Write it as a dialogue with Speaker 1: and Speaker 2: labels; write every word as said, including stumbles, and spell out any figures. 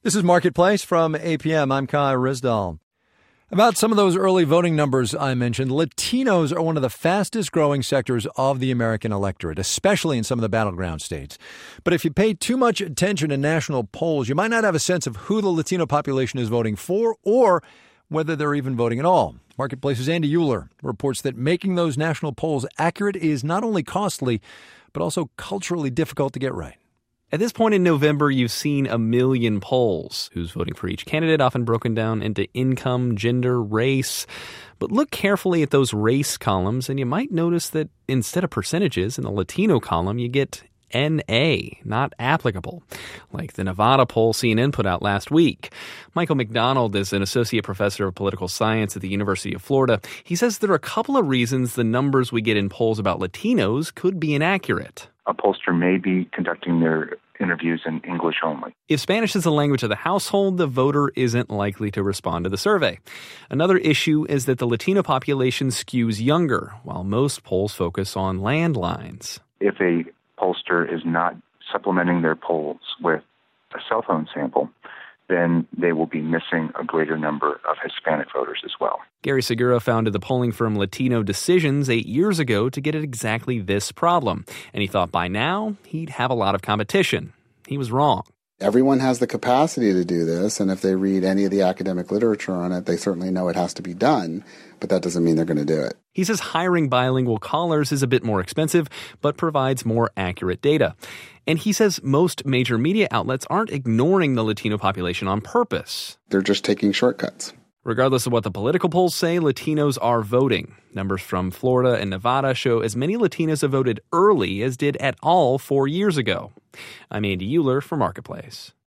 Speaker 1: This is Marketplace from A P M. I'm Kai Rizdal. About some of those early voting numbers I mentioned, Latinos are one of the fastest growing sectors of the American electorate, especially in some of the battleground states. But if you pay too much attention to national polls, you might not have a sense of who the Latino population is voting for or whether they're even voting at all. Marketplace's Andy Euler reports that making those national polls accurate is not only costly, but also culturally difficult to get right.
Speaker 2: At this point in November, you've seen a million polls. Who's voting for each candidate, often broken down into income, gender, race. But look carefully at those race columns, and you might notice that instead of percentages in the Latino column, you get N A, not applicable, like the Nevada poll C N N put out last week. Michael McDonald is an associate professor of political science at the University of Florida. He says there are a couple of reasons the numbers we get in polls about Latinos could be inaccurate.
Speaker 3: A pollster may be conducting their interviews in English only.
Speaker 2: If Spanish is the language of the household, the voter isn't likely to respond to the survey. Another issue is that the Latino population skews younger, while most polls focus on landlines.
Speaker 3: If a pollster is not supplementing their polls with a cell phone sample, then they will be missing a greater number of Hispanic voters as well.
Speaker 2: Gary Segura founded the polling firm Latino Decisions eight years ago to get at exactly this problem. And he thought by now he'd have a lot of competition. He was wrong.
Speaker 4: Everyone has the capacity to do this, and if they read any of the academic literature on it, they certainly know it has to be done, but that doesn't mean they're going to do it.
Speaker 2: He says hiring bilingual callers is a bit more expensive, but provides more accurate data. And he says most major media outlets aren't ignoring the Latino population on purpose.
Speaker 4: They're just taking shortcuts.
Speaker 2: Regardless of what the political polls say, Latinos are voting. Numbers from Florida and Nevada show as many Latinos have voted early as did at all four years ago. I'm Andy Euler for Marketplace.